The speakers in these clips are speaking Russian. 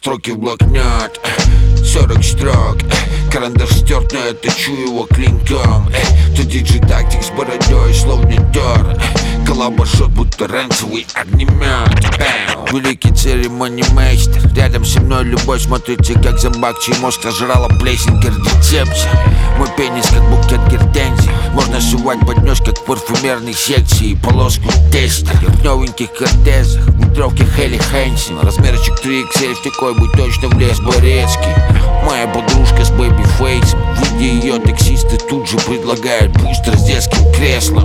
строки в блокнот, 40 строк, карандаш стерт, но я точу его клинком. То диджей тактик с бородой, словно тер, коллаба шот, будто ранцевый огнемет. Великий церемонимейстер, рядом со мной любовь смотрится, как зомбак, чей мозг сожрала плесень кардицепса. Мой пенис, как букет гортензий, можно сувать под нос, как в парфюмерной секции. Полоску теста в новеньких кортезах, в метровке Хелли Хэнсин. Размерчик 3XL, в такой бы точно влез Борецкий. Моя подружка с бэби-фейсом, видя ее, таксисты тут же предлагают бустер с детским креслом.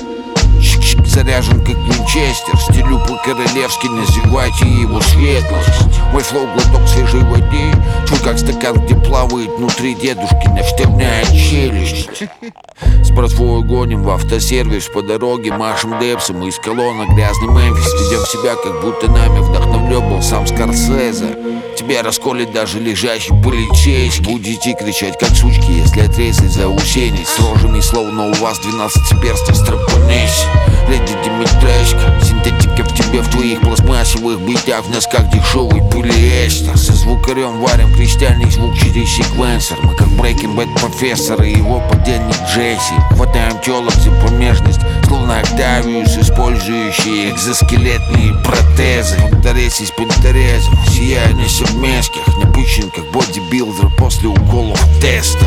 Заряжен как винчестер, стилю по-королевски, называйте его светлость. Мой флоу глоток свежей воды, твой как стакан, где плавает внутри дедушкина вставная челюсть. С братвой гоним в автосервис, по дороге машем депсом, из колонок грязный Мемфис. Ведем себя, как будто нами вдохновлен был сам Скорсезе. Тебя расколет даже лежащий полицейский. Будете кричать, как сучки, если отрезать заусенец. С рожами, словно у вас 12 перстов, страпанись. Леди Димитречка, синтетика в тебе, в твоих пластмассовых битах, в носках дешевый полиэстер. Со звукарем варим кристальный звук через секвенсор. Мы как Breaking Bad профессор и его подельник Джесси. Хватаем телок за промежность, словно Октавиус, использующий экзоскелетные протезы. Панторез из панторезов, сияя на совмеских, напыщен как бодибилдер после уколов теста.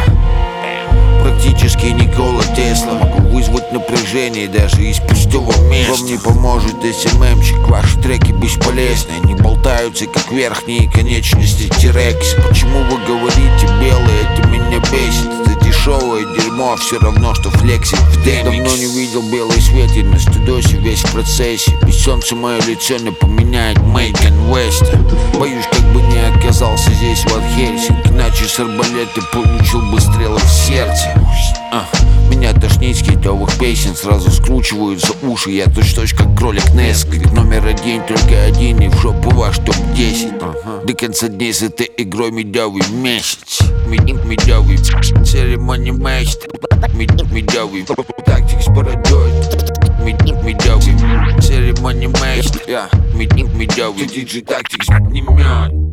Практически Никола Тесла, могу вызвать напряжение даже из пустого места. Вам не поможет СММщик, ваши треки бесполезны, они болтаются как верхние конечности Тирекса. Почему вы говорите белое, это меня бесит. Это дешевое дерьмо, все равно что флексит в демикс. Давно не видел белый свет, и на студосе весь в процессе. Без солнца мое лицо напоминает Мейкен Веста. Боюсь, как бы не оказался здесь Ван Хельсинг, иначе с арбалета получил бы стрелы в сердце. Меня тошнит с хитовых песен, сразу скручивают за уши. Я точь-точь как кролик Несквик, номер один, только один, и в жопу ваш топ-10. До конца дней с этой игрой медовый месяц. Медовый церемонимейстер, медовый тактик с бородой, медовый церемонимейстер, медовый диджей тактик с огнемет.